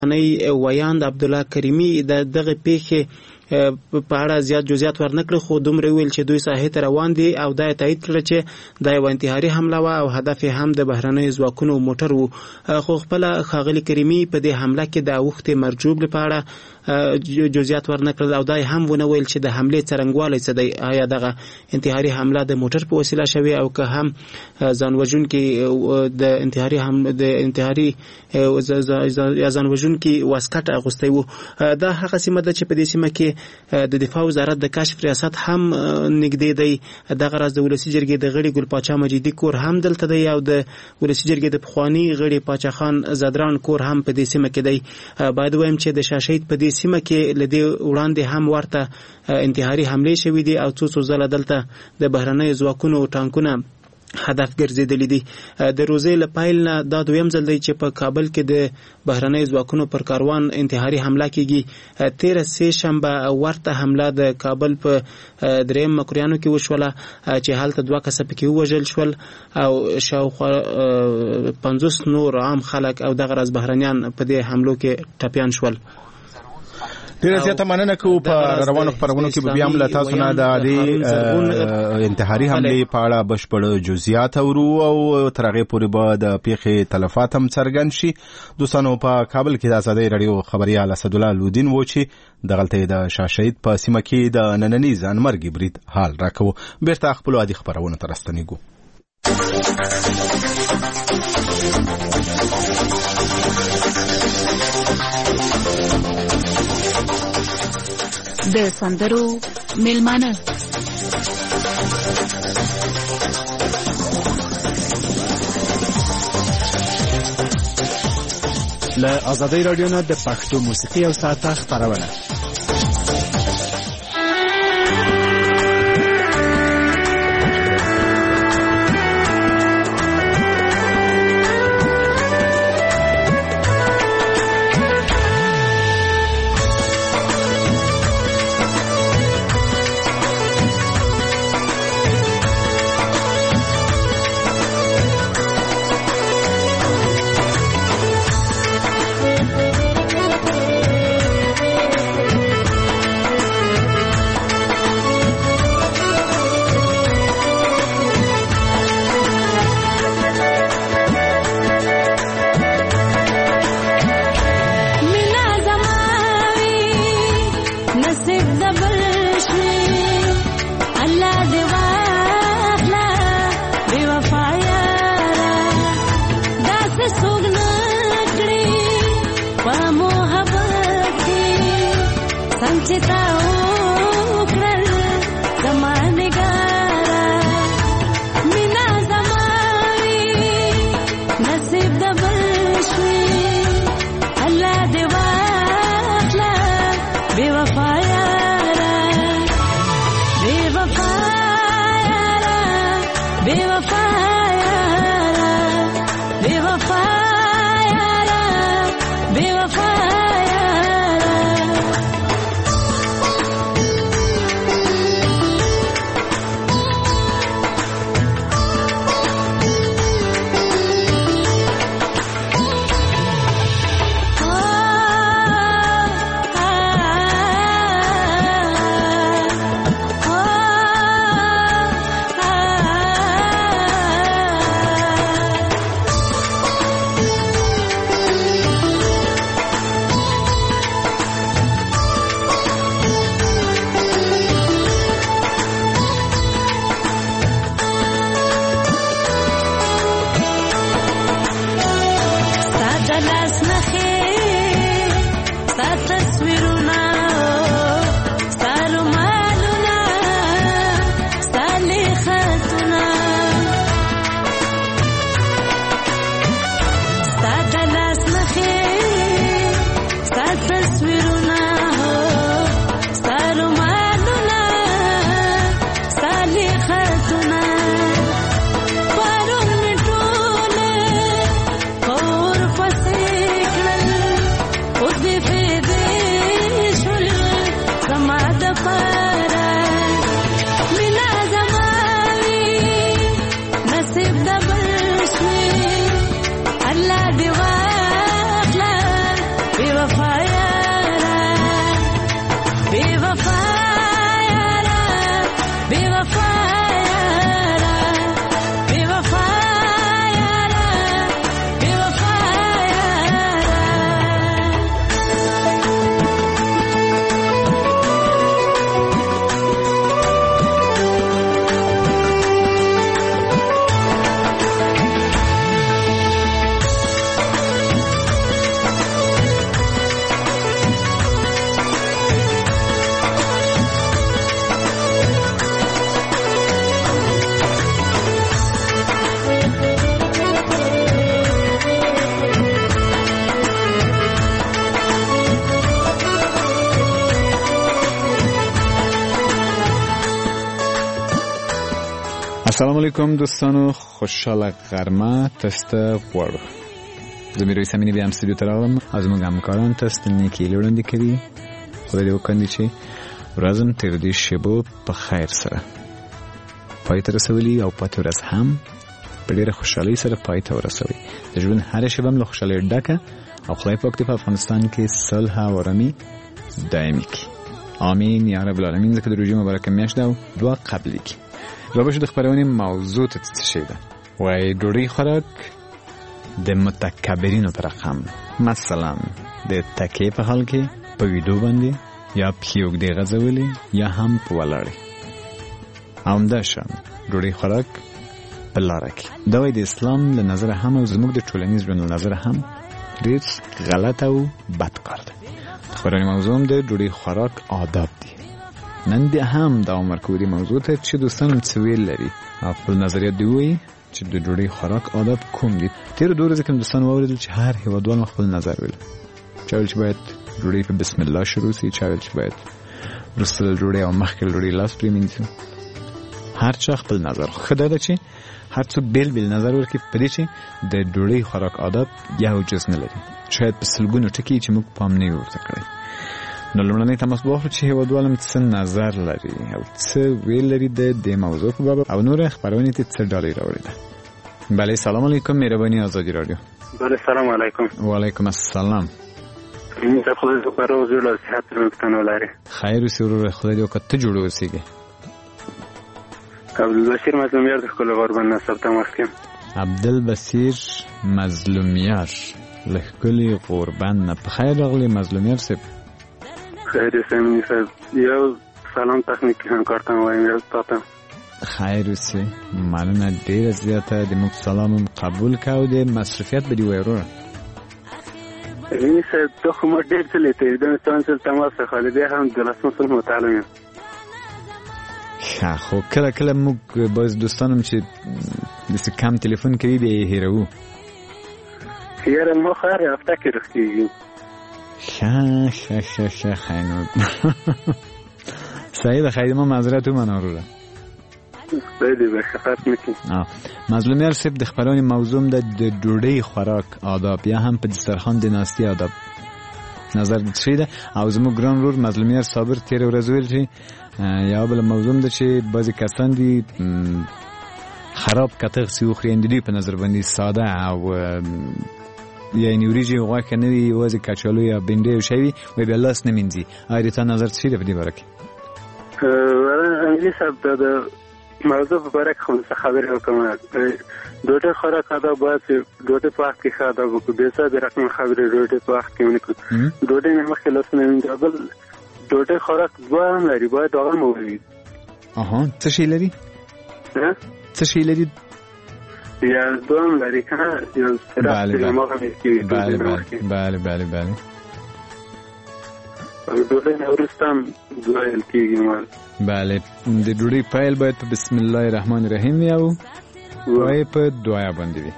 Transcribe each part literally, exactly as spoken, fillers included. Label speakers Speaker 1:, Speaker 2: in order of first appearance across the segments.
Speaker 1: نی ویاند عبدالله کریمی د دغه پیښې په اړه زیات جزئیات ورنکړي، خو دومره ویل چې دوی ساحې ته روان دي او دا تایید کړ چې دا یو انتحاري حمله و او هدف هم د بهرنیو ځواکونو موټر و. خو خپل ښاغلي کریمي په دې حمله کې د اوښتې مرجوب لپاره جزئیات ورنکړل او دا هم ونه ویل چې د حملې څرنګوالی څه دی، آیا دغه انتحاري حمله د موټر په وسیله شوې او که هم ځان وژونکي د انتحاري حمله د انتحاري یا ځان وژونکي واسکټ اغوستی و. دا هغه سیمه ده چې په دې سیمه کې د دفاع وزارت د کشف ریاست هم نږدې دی. دغه راز د ولسي جرګې د غړي ګل پاچا مجیدي کور هم دلته دی او د ولسي جرګې د پخوانی غړي پاچا خان زدران کور هم په دې سیمه کې دی. باید وایم چې د شاشید په دې سیمه کې لدی وړاندې هم ورته انتحاري حمله شوې دي او څو څو ځله دلته د بهرنیو ځواکونو ټانکونه هدف ګرځیدلی دي. د روزې له پیل نه دا دویم ځل دی چې په کابل کې د بهرنیو ځواکونو پر کاروان انتحاري حمله کیږي. تیره سه شنبه ورته حمله د کابل په دریم مکرویانو کې وشوله چې هلته دوه کسه پکې ووژل شول او شاوخوا پنځوس نور عام خلک او دغه راز بهرنیان په دې حملو کې ټپیان شول.
Speaker 2: ډیره زیاته مننه کوو. په روانو خبرونو کې به بیا هم له تاسو نه د انتحاري حملې په اړه بشپړ جزئیات اورو او تر هغې پورې به د پیښې تلفات هم څرګند شي. دوستانو، په کابل کې د ازادۍ راډیو خبریال اسدالله لودین و چې دغلته د شاه شهید په سیمه کې د ننني ځانمرګي برید حال راکوو. بیرته خپلو عادي خپرونو ته راستنېږو.
Speaker 3: د سندرو میلمانه
Speaker 4: له ازادۍ راډیو نه د پښتو موسیقي او ساعته خپرونه.
Speaker 5: السلام علیکم دوستانو، خوشحال غرمه تست غوړ زميروي سميني بیا هم استودیو ته راغلم. از موږ همکاران تست نیکی لوړندې کوي. خدای دې وکړي چې ورځم تر دې شیبو په خیر سره پای ته رسولي او پاتې ورځ هم په ډېره خوشحالۍ سره پای ته ورسوي. د ژوند هره شیبه هم له خوشحالۍ ډکه او خدای پاک دې په افغانستان کې صلح او آرامي دایمي کړي. آمین یا رب العالمین. ځکه د روژې مبارکه میاشت ده او دعا قبلې کړي. رابطه د خبرونې موضوع ته څه شي ده؟ وای ډوډۍ خوراک د متکبرینو پر رقم، مثلا د تکې په حال کې په ویډیو باندې یا پښې اوږدې غځولې یا هم په ولاړې. همداشان ډوډۍ خوراک په لاره کې دا وای د اسلام له نظره هم او زموږ د ټولنیز ژوند له نظره هم ډېر غلط او بد کار ده. خبرونې موضوع هم د ډوډۍ خوراک آداب دي. نن بیا هم دا عمر کوي موضوع ته چې دوستان څه ویل لري او خپل نظریات دی وایي چې د ډوډۍ خوراک آداب کوم دي. تیر دوه ورځې کوم دوستان واوریدل چې هر هیوادوال خپل نظر ویل. چا ویل چې باید ډوډۍ په بسم الله شروع شي، چا ویل چې باید وروسته ډوډۍ او مخکې ډوډۍ لاس پرېمینځو. هر چا خپل نظر. ښه دا ده چې هر څوک بیل بیل نظر ورکړي په دې چې د ډوډۍ خوراک آداب یو جز نه لري. شاید په سلګونو ټکي چې موږ پام نه ورته کړی. نو لومړنی تماس به واخلو چې هیوادوالم څه نظر لري او څه ویل لري د دې موضوع په باب او نور خبرونه ته څه ډالۍ راوړي ده. بله سلام علیکم، مهرباني آزادی رادیو.
Speaker 6: بله سلام علیکم.
Speaker 5: و علیکم السلام.
Speaker 6: زه خدای دې په روزو له صحت روغتیا ولري.
Speaker 5: خیر اوسې ورور، خدای دې وکړه ته جوړ اوسېږې.
Speaker 6: عبدالبصیر مظلومیار د ښکلي غوربند نه صاحب تماس کوم.
Speaker 5: عبدالبصیر مظلومیار له ښکلي غوربند نه. په خیر راغلی مظلومیار صاحب.
Speaker 6: خیر سمینی صاحب، یو سلام تخنیکی همکار ته وایم یو تاته.
Speaker 5: خیر اوسې، مننه ډېره زیاته. د موږ سلام هم قبول که او د مصروفیت به دې وایي وروره.
Speaker 6: ویني صاحب ته خو ما ډېر څه لیدلی د انسان سره تماس اخلي، بیا هم د لسم صنف متعلم یم.
Speaker 5: ښه، خو کله کله موږ باز دوستان هم چې داسې کم تلیفون کوي بیا یې هېروو.
Speaker 6: یاره ما خو هر هفته کې رخصېږي.
Speaker 5: ښه ښه ښه ښه خیر نو صحیح ده. خیر ما معذرت ومنه وروره.
Speaker 6: خدای دې به خفت نه کړي.
Speaker 5: مظلومیار صاحب د خبرونې موضوع ده د ډوډۍ خوراک آداب یا هم په دسترخوان د ناستې آداب. نظر دې څه ده؟ او زموږ ګران ورور مظلومیار صابر تېره ورځ ویل چې یا بله موضوع ده چې بعضې کسان دي خراب کتغ سي وخوري، د دوی په نظر باندې ساده او یعنی وریجې غوښه نه وي، یوازې کچالو یا بنډۍ او شی وي، وایي بیا لاس نه مینځي. آیا د تا نظر څه دی په دې باره کې؟
Speaker 6: انجلي صاحب دا د موضوع په باره کې خو څه خبرې وکړم. ډوډۍ خوراک آداب باید چې ډوډۍ په وخت کې ښه آداب وکړو، بې ځایه رقم خبرې ډوډۍ په وخت کې ونه کړو. ډوډۍ نه مخکې لاس نه مینځو. بل ډوډۍ خوراک دوه هم لري، باید هغه هم ووایي.
Speaker 5: اها څه شی لري؟ څه شی لري؟
Speaker 6: یا دوام لري که نه یو صراف چې دماغ هم ایسکوي.
Speaker 5: بله بله بله بله.
Speaker 6: ډوډۍ نه وروسته هم دعا ویل کېږي. مال
Speaker 5: بله د ډوډۍ پیل باید په بسم الله الرحمن الرحیم وي او وایي په دعا باندې وي.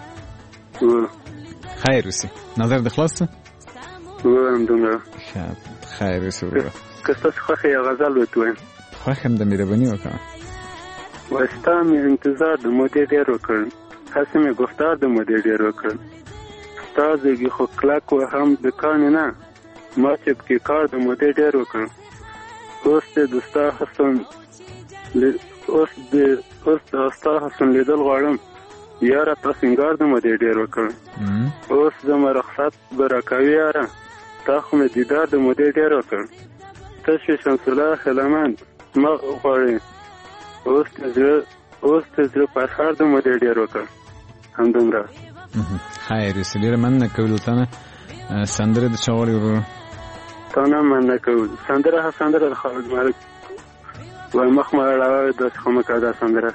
Speaker 5: خیر اوسې. نظر دې خلاص څه؟
Speaker 6: همدومره.
Speaker 5: خیر اوسې وروره.
Speaker 6: که ستاسو خوښه یو غزل ورته ووایم.
Speaker 5: خوښ یم، د مهرباني وکړه.
Speaker 6: وایي ستا مې انتظار د مودې ډېر وکړ، هسې مې گفتار د مودې ډېر وکړ. ستا زېږي خو کلک و هم د کاڼې نه، ما چې پکې کار د مودې ډېر وکړ. اوس دې د ستا حسن اوس دې اوس د ستا حسن لیدل غواړم، یاره تا سینګار د مودې ډېر وکړ. اوس زما رخصت به راکوي یاره، تا خو مې دیدار د مودې ډېر وکړ. ته شوې شمس الله خلمند ما غواړې اوس د زړه اوس د زړه پرهار د مودې ډېر وکړ. همدومره
Speaker 5: خیر اوسې ډېره مننه کوو تا نه. سندره د چا غواړې ورور؟
Speaker 6: تا نه مننه کوو. سندره ښه سندره د خالد ملک وای مخ مې اړوه داسې خو مه کوه دا سندره.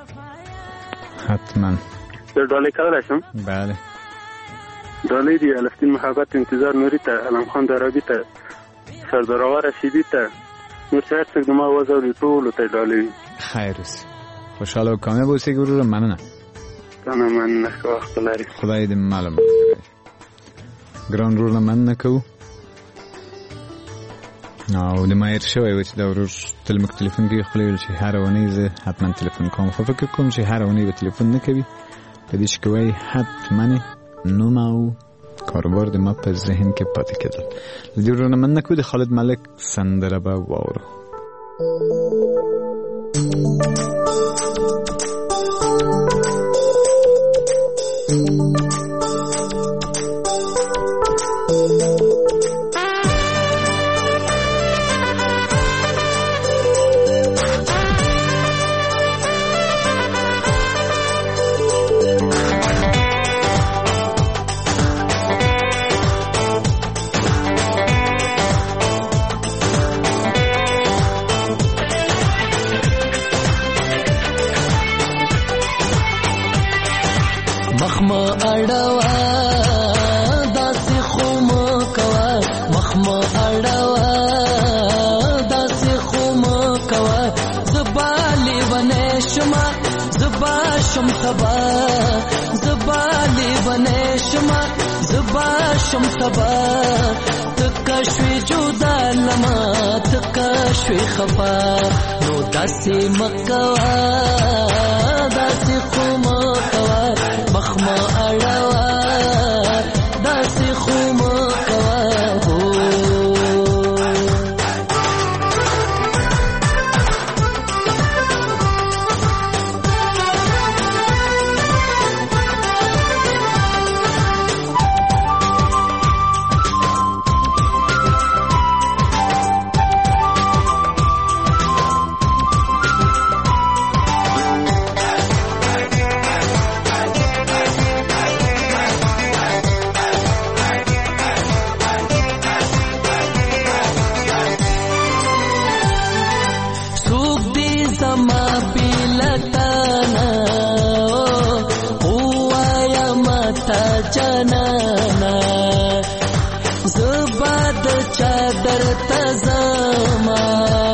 Speaker 5: حتما
Speaker 6: زه ډالۍ کولی شم؟
Speaker 5: بله
Speaker 6: ډالۍ دي الفتین محبت انتظار نوري ته، علم خان درابي ته، سرداراوا رشیدي ته، نور چې هر څوک د ما اواز اوري ټولو ته ډالۍ وي.
Speaker 5: خیر اوسې خوشحاله او کامیاب اوسې وروره. مننه
Speaker 6: تا نه مننه ښه وخت لرې.
Speaker 5: خدای دې معلوم ګران ورور نه مننه کوو. او د ما هېر شوی و چې دا ورور تل موږ تلیفون کوي خپله ویل چې هره اونۍ زه حتما تلیفون کوم، خو فکر کوم چې هره اونۍ به تلیفون نه کوي. په دې چې کوی حتما نوم او کاروبار د ما په ذهن کې پاتې کېدل. د دې ورور نه مننه کوو. د خالد ملک سندره به واورو.
Speaker 7: شم سبا تکا شوی جدا لما تکا شوی خفا نو داسی مکوا داسی خوم کوا مخما اڑوا داسی خوم کوا ہو جنانا زباد چادر تزما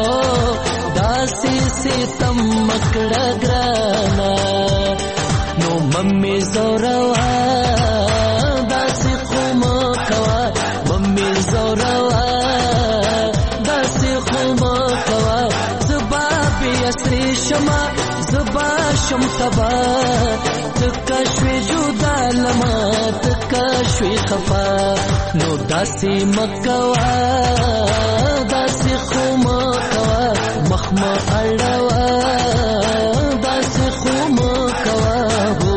Speaker 7: داسی ستم مکڑا گرانا نو ممی زوروا داسی خوم کوا ممی زوروا داسی خوم کوا زبا بی اسری شما زبا شم سبا تکشوی جدا لما تکشوی خفا نو داسی مکوا داسی خوم کوا مخما اڑوا داسی خوم کوا ہو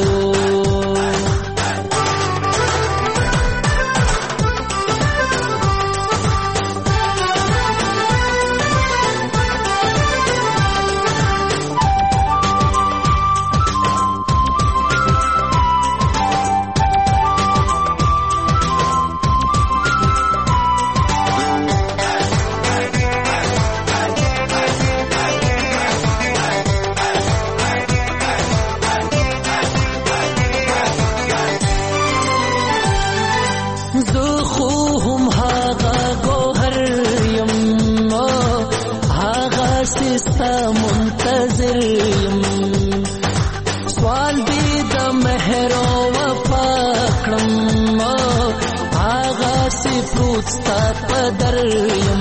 Speaker 7: منتظر یم سوال دی د مهر او وفا کړم آغا سی پروت ستا پدر یم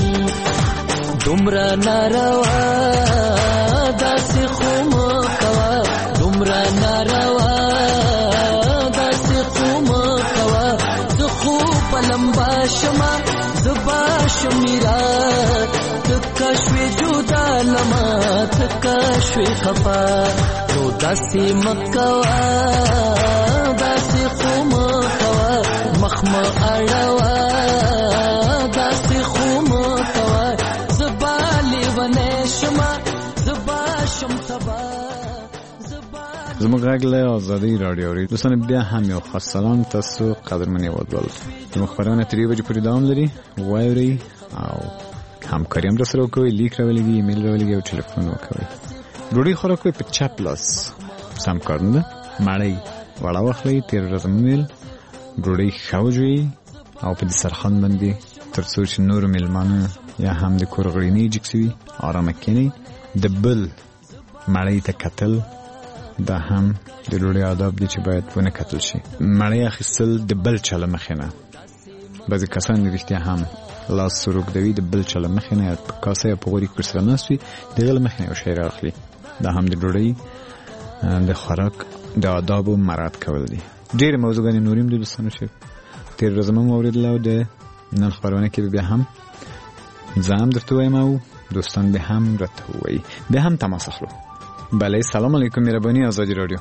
Speaker 7: دومره ناروا داسې خو مه کوه دومره ناروا داسې خو مه کوه زه خو به لمبا شمه زه به شمیرا تکا شوی جدا لما تکا شوی خفا نو داسی مکوا داسی خو مکوا مخ مخما اړوا داسې خو مو کوه زبا لیونی شمه زبا شم سبا
Speaker 5: زموږ غږ له ازادۍ راډیو اوري دوستان بیا هم یو خاص سلام تاسو قدرمن یوادول زموږ خبرونه تر یوه بجې پورې دوام لري واورئ او همکاري هم راسره وکوئ لیک راولېږئ ایمیل راولېږئ او ټلیفون وکوئ ډوډۍ خوراک کوئ په چپ لاس سم کار نه ده مړۍ وړه واخلئ تېره ورځ مو ویل ډوډۍ ښه وژوئ او په دسترخوان باندې تر څو چې نورو مېلمانه یا هم د کور غړي نه جګ سوي ارامه کښېنئ د بل مړۍ ته کتل دا هم د ډوډۍ آداب دي چې باید ونه کتل شي مړۍ اخیستل د بل چا له مخې نه بعضې کسان د رښتیا هم لاس روږدوي د بل چا له مخې نه یا په کاسه یا په غوري کې ورسره ناست وي د هغه له مخې نه یو شی رااخلي دا هم د ډوډۍ د خوراک د آدابو مراعات کول دي ډېرې موضوعګانې نورې هم د دوستانو چې تېره ورځ مو واورېدله او د نن خپرونه کې بیا هم زه هم درته وایم او دوستان بیا هم راته ووایي بیا هم تماس اخلو بله سلام علیکم مهربانی آزادی رادیو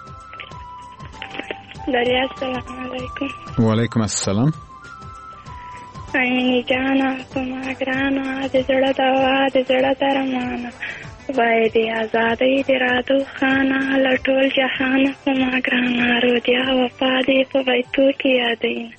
Speaker 8: دریا السلام علیکم
Speaker 5: وعلیکم السلام
Speaker 8: عینی جانا کما گرانا د زړه دوا د زړه درمانا وای دی آزادۍ د راتو خانه لټول جهان کما گرانا رودیا وفا دی په وایتو کې یادین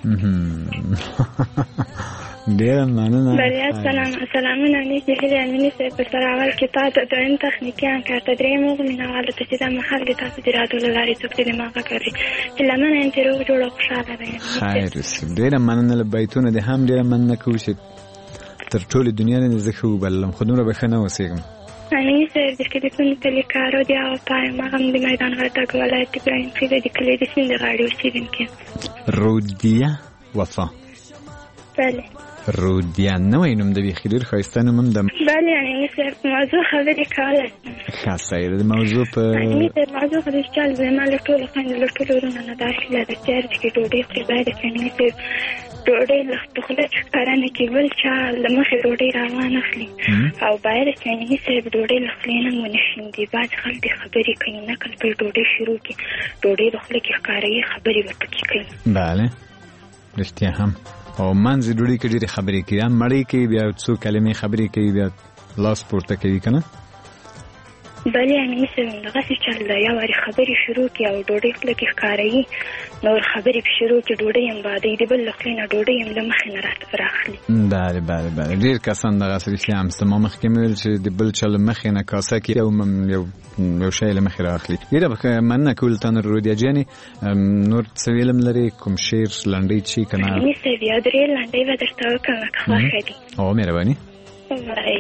Speaker 5: ډېره مننه
Speaker 8: بریا سلام سلامونه نیکې هیلې امینې صاحب په سراول کې تا د دویم تخنیکي انکار ته درې موږ مینهوالو ته چې دا مهال کې تاسو د رادیو له لارې څوک د دماغه کوي هیلهمنه یم چې روغ جوړ او خوشحاله وئ
Speaker 5: خیر ډېره مننه له بیتونه دې هم ډېره مننه کوو چې تر ټولې دنیا نه زه ښه وبللم خو دومره به ښه نه اوسېږم
Speaker 8: امینې صاحب د کلیپون کلي کارو دی او پایم هغه هم د میدان وردګ ولایت ابراهیم خیل د کلي د سیند د غاړې اوسېدونکي
Speaker 5: رودیه وفا
Speaker 8: بله
Speaker 5: رودیه نوی نوم د بیخي ډېر ښایسته نوم هم د
Speaker 8: بله امینې صاحب موضوع خبرې کولی
Speaker 5: ښه صحیح ده د موضوع په
Speaker 8: امینې صاحب موضوع خو د چل زما له ټولو خویندو له ټولو وروڼو نه دا هیله ده چې هر ځای کې ډوډۍ خوري باید چې امینې صاحب ډوډۍ له خوله چې ښکاره نه کړي بل چا له مخې ډوډۍ راوانه اخلي او باید چې امینې صاحب ډوډۍ له خولې نه ونه شیندي بعضې خلک دې خبرې کوي نقل پر ډوډۍ شروع کړي ډوډۍ له خوله کې ښکاروي خبرې ورپکې کوي
Speaker 5: بله رښتیا هم او منځ ډوډۍ کې ډېرې خبرې کوي هم مړۍ کوي بیا څو کلمې خبرې کوي بیا لاس پورته کوي که نه
Speaker 8: بلې امینې صاحب همدغسې چل ده یا وارې خبرې شروع کړي او ډوډۍ خوله کې ښکاروي نور خبرې پې شروع کړي ډوډۍ هم بادوي د بل له خولې نه ډوډۍ هم له مخې نه راته راخلي
Speaker 5: بله بله بله ډېر کسان دغسې رښتیا هم سته ما مخکې مې ویل چې د بل چا له مخې نه کاسه کې یو یو یو شی له مخې راخلي ډېره مننه کوو له تا نه رودیه جانې نور څه ویلم لرې کوم شعر لنډۍ چې که نه
Speaker 8: امینې صاحب یو درې لنډۍ به درته وکړم که خوښه دي
Speaker 5: او مهرباني
Speaker 8: وایي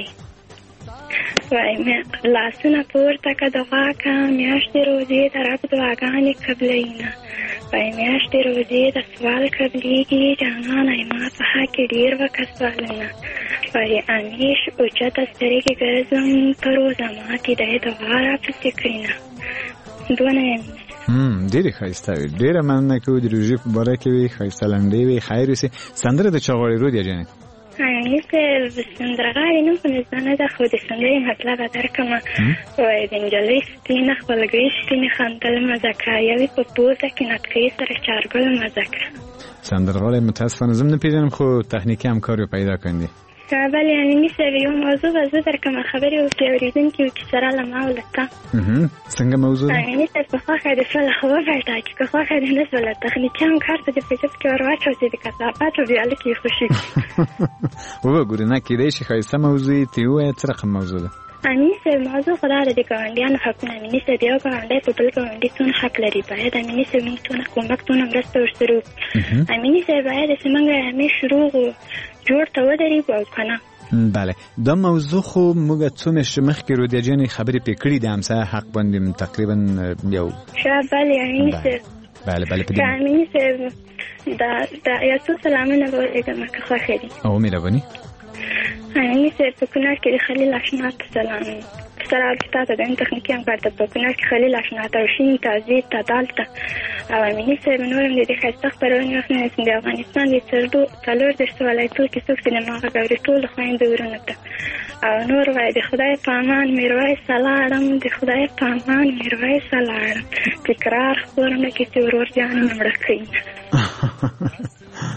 Speaker 8: وای لاسونه پورته که دعا که میاشتې روزې د رب دعاګانې قبلوینه وای میاشتې روزې د سوال قبلیږي جانانه ما په حق کې ډېر وکه سوالونه وای امیش اوچته سترګې ګرځم په روزه ماتې دی دعا راپسې کړینه دونه یم
Speaker 5: ډېرې ښایسته وي ډېره مننه کوو د روژې په باره کې وي ښایسته لنډۍ وي خیر اوسې سندره د چا غواړې رودیه جانې
Speaker 8: امینې صاحب سندرغاړې نوم خو مې زده نه ده خو د سندرې مطلب به درکړمه وایي د نجلۍ سپینه خپلګۍ سپینې خندل مزه کړه یوې په پوزه کې نطقې سره چارګل مزه کړه
Speaker 5: سندرغاړی متاسفانه زه هم نه پېژنم خو تخنیکي همکار یې پیدا کړی
Speaker 8: بله امینې صاحب یو موضوع به زه درکړمه خبرې وکړې اورېدونکي وکړي سره له ما او له تا
Speaker 5: څنګه موضوع ده
Speaker 8: امینې صاحب که خوښه دې شوله خو وپلټه چې که خوښه دې نه شوله تخنیکي همکار ته دې په جب کې ور واچوه چې د کثافاتو ویاله کې یې خوشي کړي
Speaker 5: وګورې نه کېدی شي ښایسته موضوع یې ترې ووایه څه رقم موضوع ده
Speaker 8: امینې صاحب موضوع خو دا ده د ګاونډیانو حقونه امینې صاحب یو ګاونډی په بل ګاونډي څونه حق لري باید امینې صاحب موږ څونه کومک څونه مرسته ورسره وکړو امینې صاحب باید چې موږ همیش روغ جوړ ته ودرېږو او که نه
Speaker 5: بله دا موضوع خو موږ څو میاشتې مخکې رودیه جانې خبرې پرې کړي د همسایه حق باندې تقریبا یو
Speaker 8: ښه بله امینې صاحب
Speaker 5: بله بله په
Speaker 8: دې امینې صاحب دا دا یو څو سلامونه به ولېږم که خوښه دي
Speaker 5: او مهرباني
Speaker 8: امینې صاحب په کونړ کې د خلیل اشنا ته سلام سره تا ته د تخنیکي همکار ته په کونړ کې خلیل اشنا ته شین ته زید ته دال ته او امینې صاحب نور هم د دې ښایسته خپرونې وخت نه د افغانستان د څلور دېرشو ولایتو کې څوک چې د ماغه ګوري ټولو خویندو ورونو ته او نور وایي د خدای په امان میرویس لاړم د خدای په امان میرویس لاړم تکرار خپرونه کې چې ورور جان مړه کوي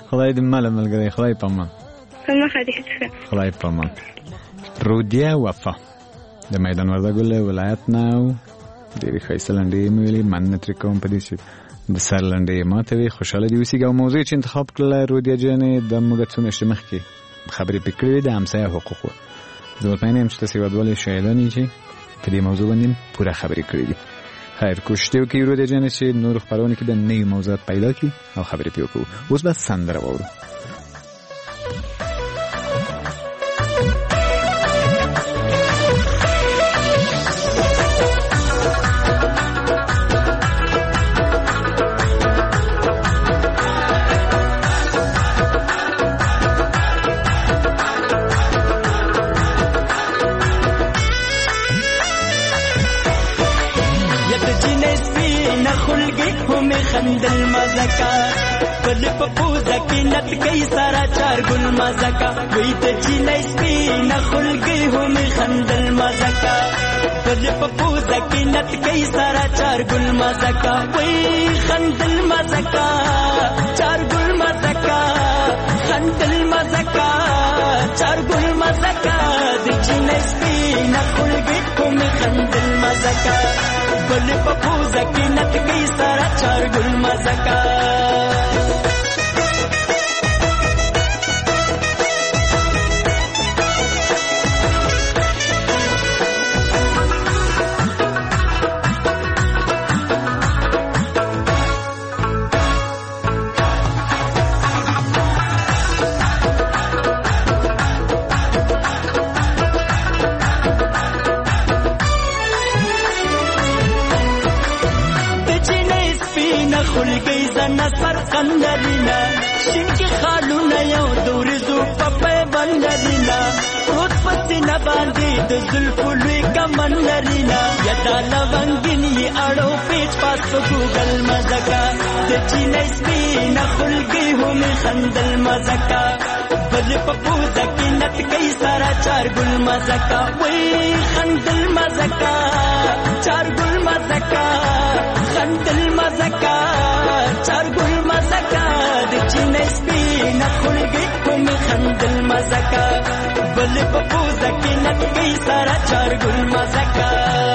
Speaker 5: خدای دې مل ملګری، خدای په امان.
Speaker 8: په مخه دې ښه.
Speaker 5: خدای په امان. رودیه وفا د میدان وردګو ولایت نه ډېرې ښایسته لنډې مې ویلې. مننه ترې کوم په دې چې د سر لنډې ماته وي. خوشحاله دې اوسېږي. او موضوع چې انتخاب کړله رودیه جانې د موږ څو میاشتې مخکې خبرې پرې کړې وې د همسایه حقوقو. زه مطمئن یم چې تاسې هېوادوالې شاهدان یې چې په دې موضوع باندې پوره خبرې کړې دي. خیر کوشش دې وکړئ رودیه جانې چې نورو خپرونو کې به نوي موضوعات پیدا کړي او خبرې پرې وکړو. اوس به سندره واورو.
Speaker 7: خندل مزکا پل پپوزا کی نت کئی سارا چار گل مزکا وی ته چینای سپین خلګي هم خندل مزکا پل پپوزا کی نت کئی سارا چار گل مزکا وی خندل مزکا چار گل مزکا خندل مزکا چار گل مزکا د چینای سپین خلګي هم خندل مزکا پل پپوزا کی نت کئی سارا چار گل مزکا خلګي زنه سر قندلینا شینکی خالونه یو دورزو په بندلینا روت پسینه باندې د زلفو لوی کمن لرینا یدا لونګینی اړو پیچ پاس په ګوګل مزکا د چینای سپینه خلګي هم خندل مزکا بل په پوزه کې نت کای سارا چار ګل مزکا وای خندل مزکا چار ګل مزکا خندل مزکا چار ګل مزکا د چینای سپینه خلګي هم خندل مزکا بل په پوزه کې نت کای سارا چار ګل مزکا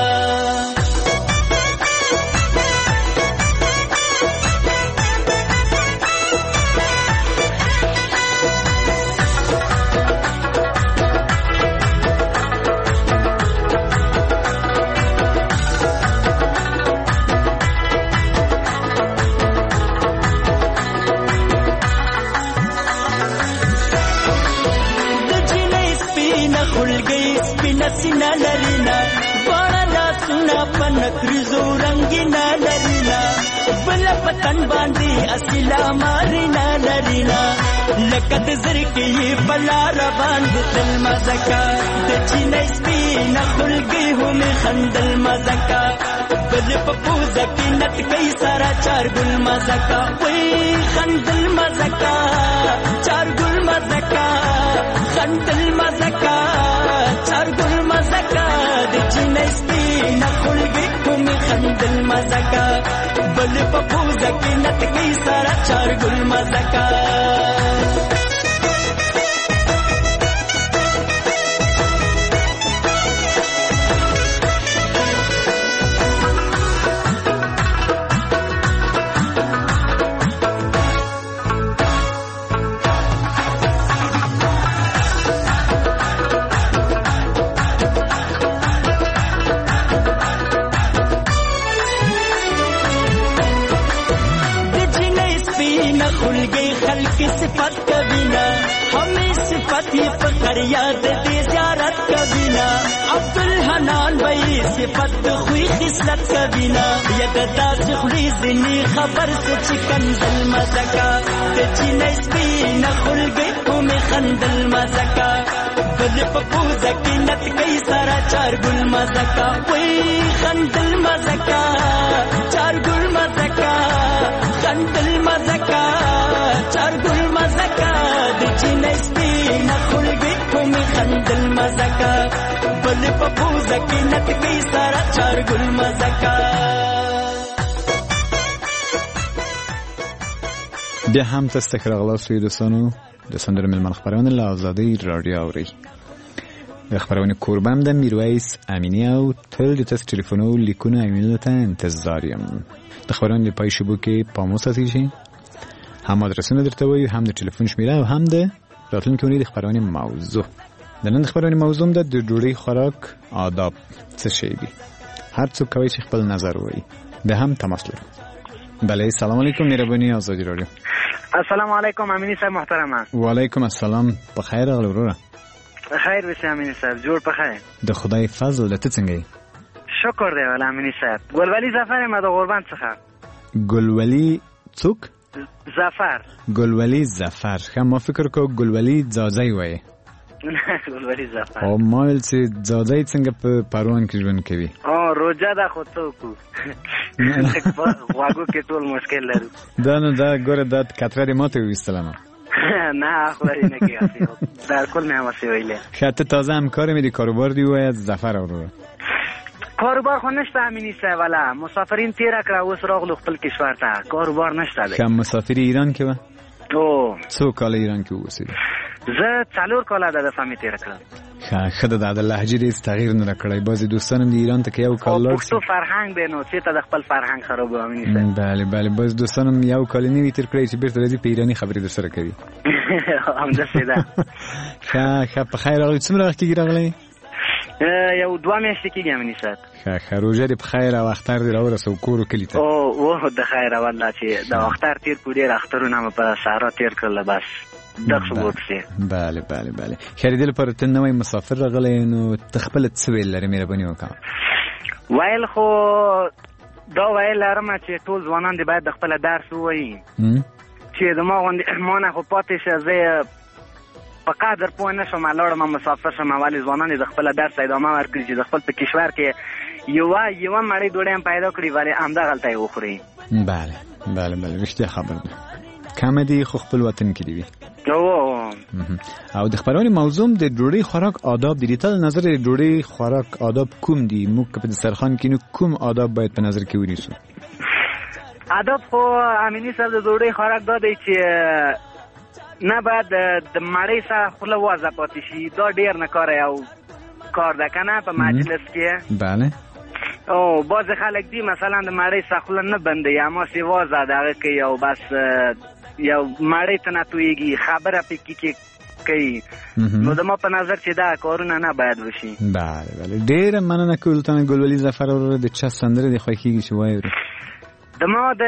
Speaker 7: سینا لرینا بڑا سنا پنکرزو رنگینا لرینا بل پتن باندې اصلا مارینا لرینا لکد زرکی بلا روان دل مزکا د چینای سپینا خلګي هم خندل مزکا بل پپوزه کې نت کای سارا چار ګل مزکا وای خندل مزکا چار ګل مزکا خندل مزکا چار ګل مزکا د چینای سپینا خلګي هم خندل مزکا بل پپوزه کې نت کای سارا چار ګل مزکا की सिफत कबीना हमें सिफत ही पकड़ याद दे ज़ियारत कबीना अब्दुल हनान भाई सिफत हुई खिसलत कबीना यगदा से खुली ज़िनी खबर से चिकन दल मज़का ते चीनई स्पीना खुल गई तुम्हें खंदल मज़का बल पपूज़ा की नत कई सारा चार गुल मज़का वही खंदल मज़का चार गुल मज़का खंदल मज़का चार गुल मज़का द चीनई स्पीना खुल गई तुम्हें खंदल मज़का बल पपूज़ा की नत कई सारा चार गुल मज़का
Speaker 5: بیا هم تاسو ته راغلاست دوستانو دوستان در ملمان خبرونه له آزادۍ رادیو اوري د خبرونه قربان د میرویس امینی او تل د تاسو ټلیفونو لیکونه ایمیل ته انتظار یم د خبرونه په شبکه کې پامو ساتئ شي هم ادرسونه درته وایو هم د ټلیفون شمیره او هم د راتلونکي اونۍ د خبرونه موضوع د نن خبرونه موضوع د ډوډۍ خوراک آداب څه شی دي هر څوک کوي چې خپل نظر وایي به هم تماس لرو. بله سلام علیکم مهربانی آزادی رادیو.
Speaker 9: السلام علیکم امینی صاحب محترم.
Speaker 5: و علیکم السلام. بخیر اغلی وروره.
Speaker 9: خیر بشه امینی صاحب جوړ بخیر.
Speaker 5: د خدای فضل د ته څنګه یې؟
Speaker 9: شکر دی ول امینی صاحب. ګلولی ظفر ما د غربان څخه.
Speaker 5: ګلولی څوک؟
Speaker 9: ظفر.
Speaker 5: ګلولی ظفر. خو ما فکر کو ګلولی ځاځی وایي.
Speaker 9: ګلولی ظفر.
Speaker 5: او مایل چې ځاځی څنګه په پروان کې ژوند کوي؟
Speaker 9: او روزه دا خو څوک واګو کې ټول مشکل لري.
Speaker 5: دا نه دا ګوره دا کتره دې ماته وستلم.
Speaker 9: نه خدای نه کیږي. در کل نه واسه ویله.
Speaker 5: خاطر تازه همکار می دی کاروبار دی وای ظفر اورو.
Speaker 9: کاروبار خو نشته امینی صاحب والا مسافرین تیر کړه اوس راغلو خپل کشور ته کاروبار نشته دی.
Speaker 5: کوم مسافر ایران کې و؟
Speaker 9: او
Speaker 5: څو کال ایران کې اوسید؟
Speaker 9: زه څلور کال د فامی تیر کړم.
Speaker 5: خدای د لهجه دې تغییر نه کړی بعضی دوستانم د ایران ته کې یو کال لور
Speaker 9: څو فرهنګ به نو چې ته د خپل فرهنګ خراب امینی صاحب.
Speaker 5: بله بله بعضی دوستانم یو کال نه وی تیر کړی چې بیرته راځي په ایرانی خبرې در سره کوي.
Speaker 9: همدا سیده.
Speaker 5: خا خا په خیر راغلی څومره وخت کې راغلی؟
Speaker 9: یو دوه میاشتې کېږي امینی صاحب.
Speaker 5: خا خروجه دې په خیر او اختر دې راورسو کور کلی ته.
Speaker 9: او او د خیر والله چې د اختر تیر کو ډیر اخترونه مې په سارا تیر کړل بس. دغه وګورئ.
Speaker 5: بله بله بله. خیر دې لپاره ته نوې مسافر راغلی نو تخپل څه ویل لري مهرباني وکړه.
Speaker 9: ویل خو دا ویل لرم چې ټول ځوانان دې باید د خپل درس ووایي. چې د ما غوندې مانه خو پاتې شه زه په قدر پوه نه شم لاړم مسافر شم ولې ځوانان دې د خپل درس ادامه ورکړي چې د خپل په کشور کې یوه یوه مړۍ ډوډۍ هم پیدا کړي ولې همدغلته یې وخوري.
Speaker 5: بله بله بله رښتیا خبر ده کم دی خو خپل وطن کې دی. او د خبرونې موضوع د ډوډۍ خوراک آداب دي. ته نظر ډوډۍ خوراک آداب کوم دي؟ موږ په دسترخوان کې نو کوم آداب باید په نظر کې ونیسو؟
Speaker 9: آداب خو امینی صاحب د ډوډۍ خوراک دا دی چې نه باید د مړۍ سره خوله وازه پاتې شي. دا ډېر نه کار یو کار ده که نه په مجلس کې.
Speaker 5: بله.
Speaker 9: او بعضې خلک دي مثلا د مړۍ سره خوله نه بندوي هماسې وازه دغه کوي او بس یو مړۍ ته نه تویږي خبره پکې کې کوي. نو د ما په نظر چې دا کارونه نه باید وشي.
Speaker 5: بله بله ډېره مننه کوم ته ګلولي ظفر وروره د چا سندره دې خوښېږي چې وایو؟
Speaker 9: د ما د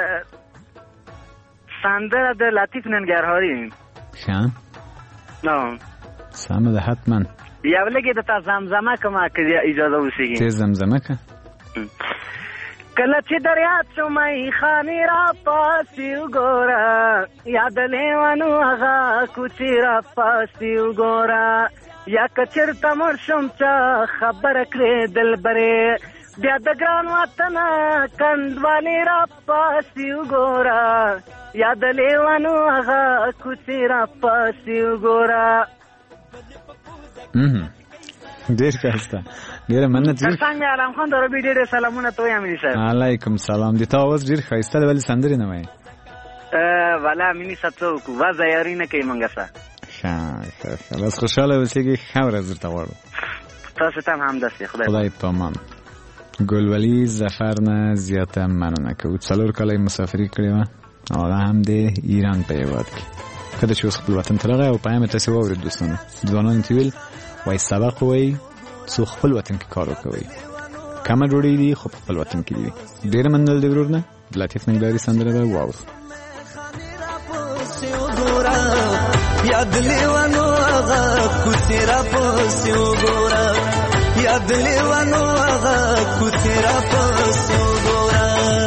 Speaker 9: سندره د لطیف ننګرهاري.
Speaker 5: ښه
Speaker 9: نو
Speaker 5: سمه ده حتما
Speaker 9: یو لږې درته زمزمه کومه که اجازه وسیږي.
Speaker 5: تیز زمزمه که.
Speaker 9: کله چې در یاد شومی خانې را پاسې وګوره یاد لیونو هغه کوڅې را پاسې وګوره یا که چېرته مړ شم چا خبره کړې دلبرې بیا د ګران وطنه کنډوالې را پاسې وګوره یا د لیونو هغه کوڅې را پاسې وګوره.
Speaker 5: ډېر ښایسته ډېره مننه.
Speaker 9: څنګه علم خان دربي ډېر سلامونه ته وایم امیني صاحب.
Speaker 5: علیکم سلام. د تا اواز ډېر ښایسته دی ولې سندرې نه وایې؟
Speaker 9: والا امیني صاحب څه وکړو وضع یاري نه کوي موږ سره.
Speaker 5: ښه ښه ښه بس خوشحاله اوسېږئ. ښه ورځ درته غواړو.
Speaker 9: تاسو ته هم همداسې خدای
Speaker 5: خدای پامان. ګلولي ظفر نه زیاته مننه کوو. څلور کاله یې مسافري کړې وه او هغه هم د ایران په هېواد کې. کله چې اوس خپل وطن ته راغی او پیام یې تاسې واورېد دوستانو ځوانانو ته ویل وایي سبق ووایي څو خپل وطن کې کار وکوئ. کمه ډوډۍ دي خو په خپل وطن کې دي. ډېره مننه د ورور نه د لطیف ننګرهاري سندره ده واورو.
Speaker 7: یاد لیوانو هغه کوڅې را پسې وګوره یاد لیوانو هغه کوڅې را پسې وګوره.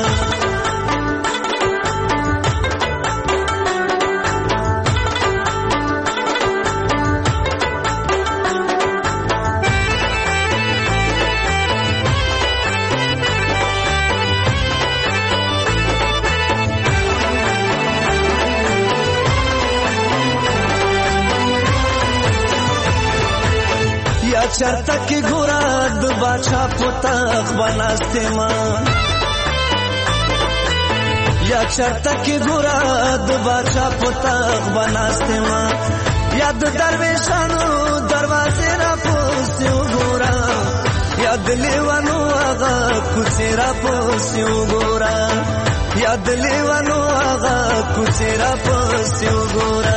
Speaker 7: چرته کې ګورا د باچا پوتا خبرسته ما یا چرته کې ګورا د باچا پتاغ بناسته ما یا د درویشانو دروازه را پوسې وګورا یا د لیوانو هغه کوڅې را پوسې وګورا یا د لیوانو هغه کوڅې را پوسې وګورا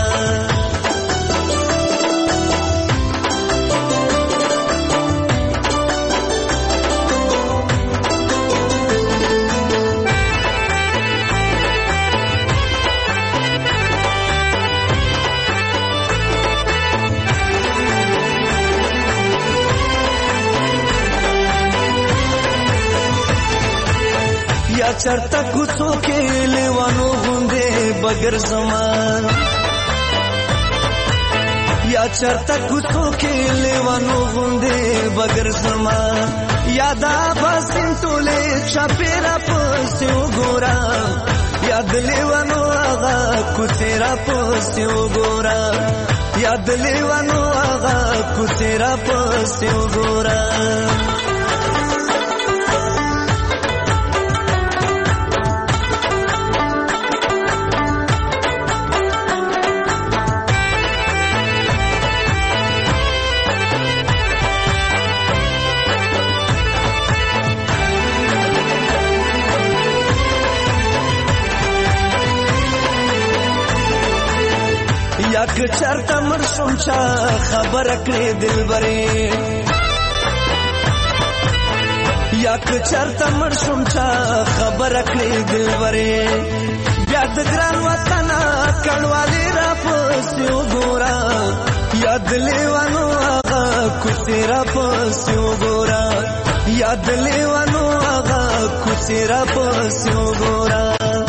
Speaker 7: یا چرته کوڅو کې لیوانو غوندې بغیر زمان یا چرته کوڅو کې لیوانو غوندې بغیر زمان یا دا باسم ټولې چاپېره پسې وګورا یا د لیوانو هغه کوڅې را پسې وګورا یا د لیوانو هغه کوڅې را پسې وګورا یا که چرته مرشم چا خبر کړې دلبرې یا که چرته مرشم چا خبر کړې دلبرې بیا د ګران وطن کډوالې را پسې وګورا یا د لیوانو هغه کوڅې را پسې وګورا یا د لیوانو هغه کوڅې را پسې وګورا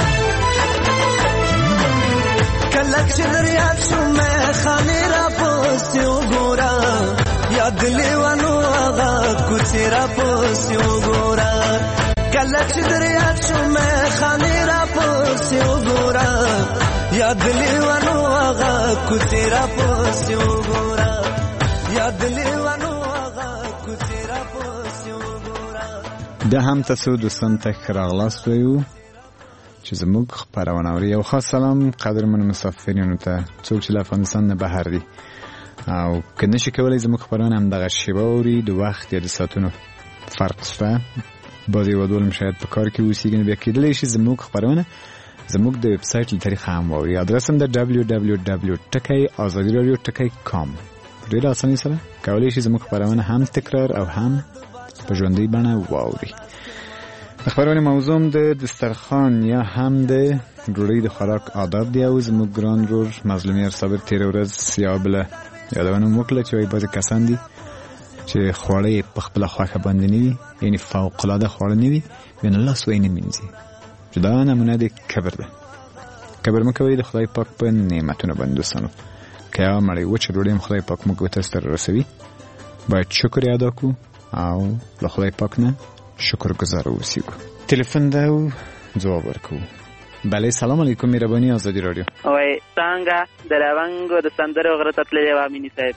Speaker 7: کله چې ریاض شوم خانې را پسې وګورا یا د لیوانو هغه کوڅې را پسې وګورا کله چې ریاض شوم خانې را پسې وګورا یا د لیوانو هغه کوڅې را پسې وګورا یا د لیوانو هغه کوڅې را پسې وګورا.
Speaker 5: د هم تاسو دوستان ته ښه راغلاست وایو چې زموږ خپرونه اوري. یو خاص سلام قدرمن مسافرینو ته څوک چې له افغانستان نه بهر دي او که نشي کولی زموږ خپرونه همدغه شیبه اوري د وخت یا د ساعتونو فرق شته بعضې هېوادوال هم شاید په کار کې اوسېږي نو بیا کېدلی شي زموږ خپرونه زموږ د ویبسایټ له طریقه هم واوري. ادرس هم د ډبلیو ډبلیو ډبلیو ټکی ازادي راډیو ټکی کام په ډېره اسانۍ سره کولی شي زموږ خپرونه هم تکرار او هم په ژوندۍ بڼه واوري. د خپرونې موضوع د دسترخوان یا هم د ډوډۍ د خوراک آداب دی او زموږ ګران ورور مظلوم یار صابر تېره ورځ یوه بله یادونه مو وکړه چې وایي بعضې کسان دي چې خواړه یې په خپله خوښه باندې نه وي یعنې فوقالعاده خواړه نه وي بیا نو لاس وی نه مینځي چې دا نمونه د کبر ده. کبر مه کوئ د خدای پاک په نعمتونو باندې دوستانو. که یوه مړۍ وچه ډوډۍ هم خدای پاک موږ تاسو ته رارسوي باید شکر یې ادا کړو او له خدای پاک نه شکر گزار اوسیږو. تلیفون ده او ځواب ورکوو. بله سلام علیکم مهرباني ازادي راډیو.
Speaker 10: وای څنګه د لونګو د سندرو غره ته تللی وه میني صاحب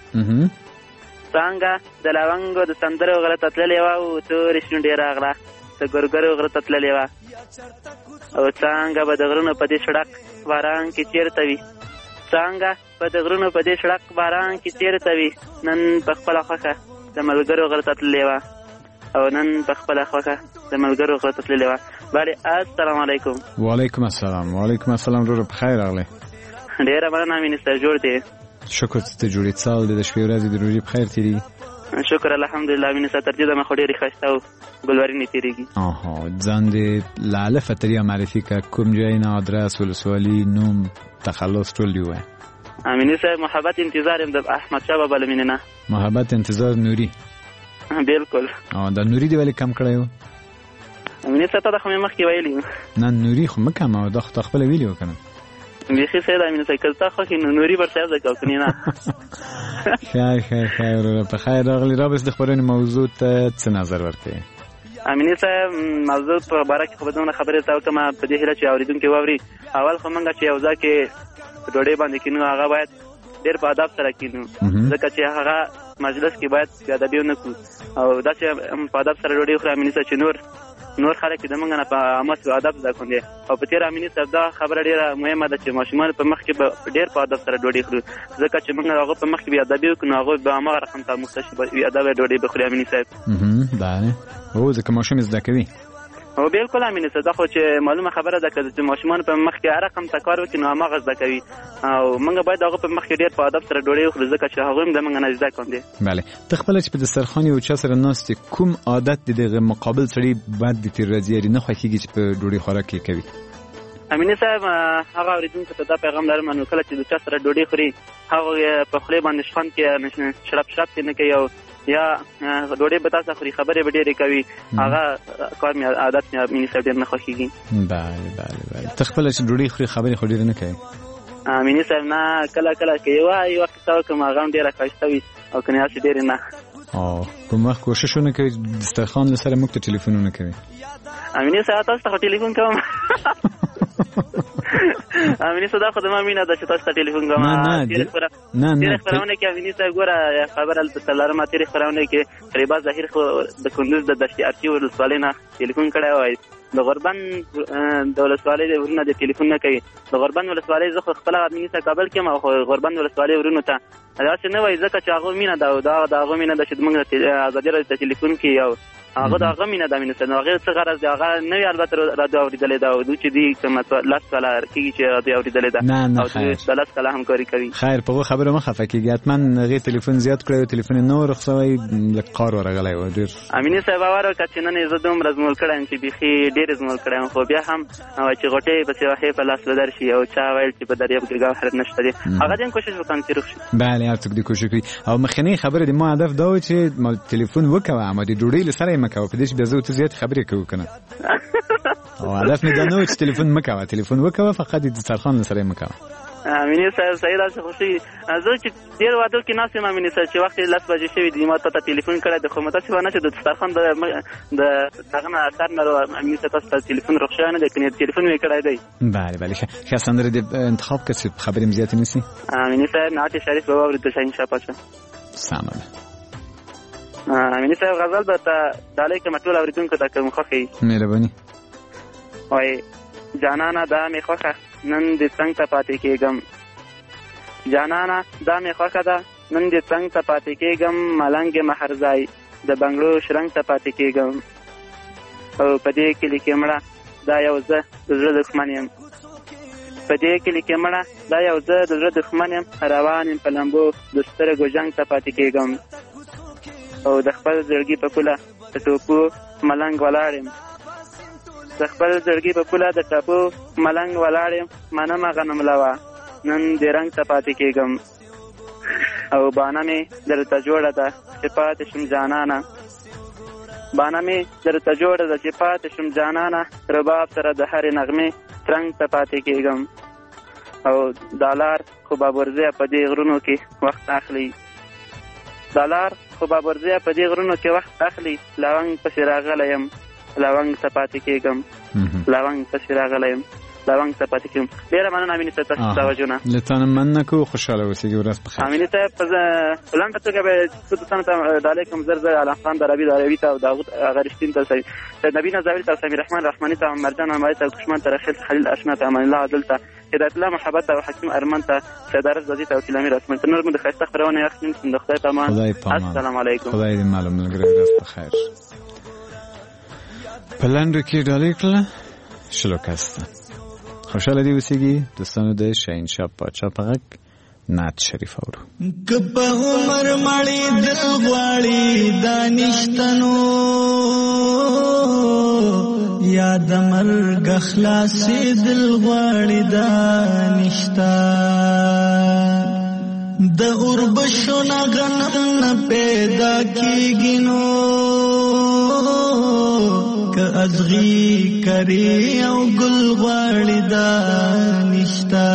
Speaker 10: څنګه د لونګو د سندرو غره ته تللی وه او تورې شونډې راغله د ګرګرو غره ته تللی وه او څنګه به د غرونو په دې شړک باران کې چېرته وي څنګه به د غرونو په دې شړک باران کې چېرته وي نن په خپله خوښه د ملګرو غره ته تللی وه او نن په خپله خوښه د ملګرو غره ته تللی وه. بله السلام علیکم.
Speaker 5: وعلیکم السلام. وعلیکم السلام ورور په خیر راغلی.
Speaker 10: ډېره مننه مینسټر جوړ دی.
Speaker 5: شکر چې ته جوړې سال دی د شپې ورځې د روژې په خیر تېرېږي.
Speaker 10: شکر الحمدلله مینسټر تر دې دمه خو ډېرې ښایسته او ګلورینې تېرېږي.
Speaker 5: آها ځان دې له الفه تر یا معرفي که کوم ځای نه آدرس ولسوالي نوم تخلص ټول دې ووایه.
Speaker 10: امیني صاحب محبت انتظار یم د احمدشاه بابا له مینې نه.
Speaker 5: محبت انتظار نوري.
Speaker 10: بالکل.
Speaker 5: دا نوري دې ولې کم کړی و؟
Speaker 10: امیني صاحب ته دا خو مې مخکې ویلي وو.
Speaker 5: نه نوري خو مه کمه دا خو تا خپله ویلي و که نه.
Speaker 10: بیخي صحیح ده امیني صاحب که ستا خوښ نو نوري به صاحب زده کنې نه.
Speaker 5: ښه ښه ښه وروره په خیر راغلي. را بس د خپرونې موضوع ته څه نظر ورکوې؟
Speaker 10: امیني صاحب موضوع په باره کې خو به دومره خبرې ته وکړم په دې هیله چې اورېدونکي واوري. اول خو موږ چې یو ځای کې ډوډۍ باندې کینو هغه باید ډېر په ادب سره کینو ځکه چې هغه مجلس کې باید بې ادبي ونه کړو او داسې په ادب سره ډوډۍ وخورو امیني صاحب چې نور نور خلک د موږ نه په عامه ادب زده کوي او په تیر امینی صاحب دا خبره ډیره مهمه ده چې ماشومان په مخ کې ډیر په ادب سره ډوډۍ خوري ځکه چې موږ هغه په مخ کې بیا ادب وکړو هغه به هغه رقم ته مستشي بیا ادب ډوډۍ بخوري امینی صاحب
Speaker 5: بله او ځکه ماشوم زده کوي
Speaker 10: او بالکل امینه صدا خو چې معلومه خبره ده چې ماشومان په مخ کې رقم تکار وکړي نو هغه زده کوي او موږ باید هغه په مخ کې ډیر په ادب سره ډوډۍ وخورو ځکه چې هغه هم د موږ نه زده کوي.
Speaker 5: بله ته خپل چې په دسترخوان یو چا سره ناست کوم عادت دغه مقابل سړي بد دي تیر راځي نه خوښیږي چې په ډوډۍ خوراک کې کوي؟
Speaker 10: امینه صاحب هغه اوریدونکو ته دا پیغام لرم نو کله چې د چا سره ډوډۍ خوري هغه په خله باندې شخن کې شراب شراب کې نه کوي او یا ډوډۍ به تاسو خوري خبرې به ډېرې کوي هغه کار مې عادت مې امینه صاحب ډېر نه خوښیږي.
Speaker 5: بله بله بله ته خپله چې ډوډۍ خوري خبرې خو ډېرې نه کوي؟
Speaker 10: امینه صاحب نه کله کله که یوه یوه قصه وکړم هغه هم ډېره ښایسته وي او که نه هسې ډېرې نه.
Speaker 5: او کوم وخت کوشش ونه کوي دسترخوان له سره موږ ته ټلیفون ونه کوي؟
Speaker 10: امینه صاحب تاسو ته خو ټلیفون کوم امینه صدا خو د ما مینه ده چې تاسو ته ټلیفون کوم.
Speaker 5: نه نه
Speaker 10: تېرې خپرونه کې امینه صاحب ګوره خبره هلته لرم تېرې خپرونه کې قریبا ظاهر خو د کندوز د دشت ارچي ولسوالۍ نه ټلیفون کړی وای د غربن د ولسوالۍ ورونه د ټلیفون نه کوي د غربن ولسوالۍ زه خو خپله امینه صاحب کابل کې یم او غربن ولسوالۍ ورونو ته داسې نه وایي ځکه چې هغه مینه ده او دا د هغه مینه ده چې موږ ازادي راډیو ته ټلیفون کوي او هغه د هغه مینه ده امینه صاحب هغه څه غرض دی هغه نه وي البته راډیو اورېدلې ده او دوی چې دي کومه لاس کاله کېږي چې راډیو اورېدلې ده او دوی د لاس کاله همکاري کوي.
Speaker 5: خیر په خبره مه خفه کېږي حتما هغې ټلیفون زیات کړی او ټلیفون یې نه ورخصوی لږ قار ورغلی و ډېر.
Speaker 10: امینه صاحب باور وکړه چې نن یې زه دومره زمول کړی یم چې بیخي ډېر زمول کړی یم خو بیا هم چې غوټۍ پسې واښې په لاس بدر شي او چا ویل چې په دریاب کې ګوهر نشته دی هغه دې هم کوشش وکړم چې روغ شي.
Speaker 5: بله هر څوک دې کوشش کوي او مخکنۍ خبره د ما هدف دا و چې ټلیفون وکوه اما د ډوډۍ له سره یې مه کوه په دې چې بیا زه ته زیات خبرې کوو که نه او هدف مې دا نه و چې ټلیفون مه کوه ټلیفون وکوه فقط د دسترخوان له سره یې مه کوه.
Speaker 10: امینه صاحب صحیح داسې خوښي زه چې ډېر وادو کې ناست یم امینه صاحب چې وخت یې لس بجې شوي دي ما تا ته ټلیفون کړی دی خو متاسفانه چې د دسترخوان د دغه نه اثر نه امینه صاحب تاسو ته ټلیفون رخ شوی نه دی که ټلیفون مې کړی دی.
Speaker 5: بله بله ښه سندره دې انتخاب کړه چې خبرې مې زیاتې نه شي.
Speaker 10: امینه صاحب نعت شریف به واورېدل شاهین شاه پاچا.
Speaker 5: سمه ده.
Speaker 10: امینه صاحب غزل به ته ډالۍ کړم ټول اورېدونکو ته که مو خوښوي.
Speaker 5: مهرباني.
Speaker 10: وایي جانانه دا مې خوښه نن دې څنګ ته پاتې کېږم جانانه دا مې خوښه ده نن دې څنګ ته پاتې کېږم ملنګ مهرځای د بنګړو شرنګ ته پاتې کېږم او په دې کلي کې مړه دا یو زه د زړه دښمن یم په دې کلي کې مړه دا یو زه د زړه دښمن یم روان یم په لمبو د سترګو جنګ ته پاتې کېږم او د خپل زړګي په پوله د ټوپو ملنګ ولاړ یم د خپل زړګي په پوله د ټاپو ملنګ ولاړ یم منمه غنم لوه نن دې رنګ ته پاتې کېږم او بانه مې درته جوړه ده چې پاتې شم جانانه بانه مې درته جوړه ده چې پاتې شم جانانه رباب سره د هرې نغمې ترنګ ته پاتې کېږم او دالار خو بابرزیه په دې غرونو کې وخت اخلي دالار خو بابرزیه په دې غرونو کې وخت اخلي لونګ پسې راغلی یم لونګ ته پاتې کېږم لونګ پسې راغلی یم لونګ ته پاتې کېږم. ډېره مننه امینه صاحب تاسو توجه نه
Speaker 5: له تا نه مننه کوو خوشحاله اوسېږي ورځ په خیر.
Speaker 10: امینه صاحب په لنډه توګه به دوستانو ته ډالۍ کوم زر زر علم خان درابي داروي ته او داود هغه رښتین ته سید نبي نظاوي ته سمیر رحمان رحماني ته مرجان عماري ته کشمان ته رخیل خلیل اشنا ته امان الله عادل ته هدایت الله محبت ته او حکیم ارمان ته سید عرض زادي ته او کلامي رسمن ته نور مو د ښایسته خپرونه یاخلین د خدای په امان. السلام علیکم.
Speaker 5: خدای دې معلوم ملګری ورځ په خیر. په لنډو کې ډالۍ کړله شلو کسته خوشحاله دی اوسېږي دوستانو د شاهینشاه پاچا په غږ نعت شریف اورو.
Speaker 7: که په عمر مړی دل غواړي دانشتنو یا د مرګ خلاصې دل غواړي دانشتا د اوربشو نه غنم نه پیدا کېږي نو که ازغی کری او گل غواړي دانشتا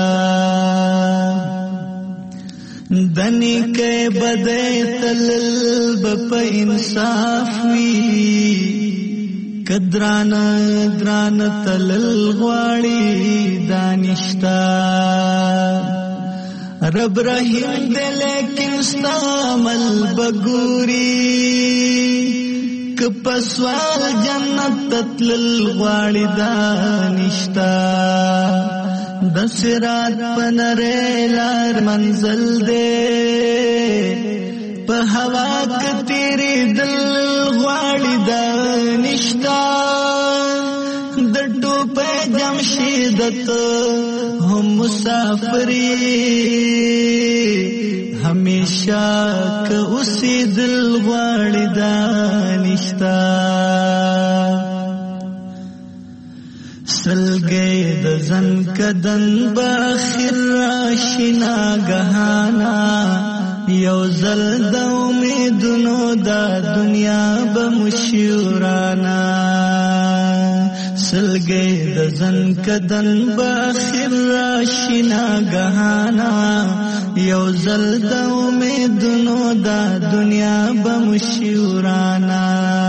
Speaker 7: دنی کې بده تلل په انصاف وی کدران دران تلل غواړي دانشتا رب رحیم دې لیکن استعمل بګوري
Speaker 11: کپسوال جنت تتلل غواړي دا نشتا د صراط پنره لار منزل دے په هوا کې تیرې دل غواړي دا نشتا د ټوپه جمشیدت هم مسافری ہمیشہ که اسی دل غواړي دا نشتا سلګي د زن کدن باخر راشنا غهانا یو زل د امیدونو دا دنیا بمشورانا سلګي د زن کدن باخر راشنا غهانا یو زل د امیدونو دا دنیا بمشورانا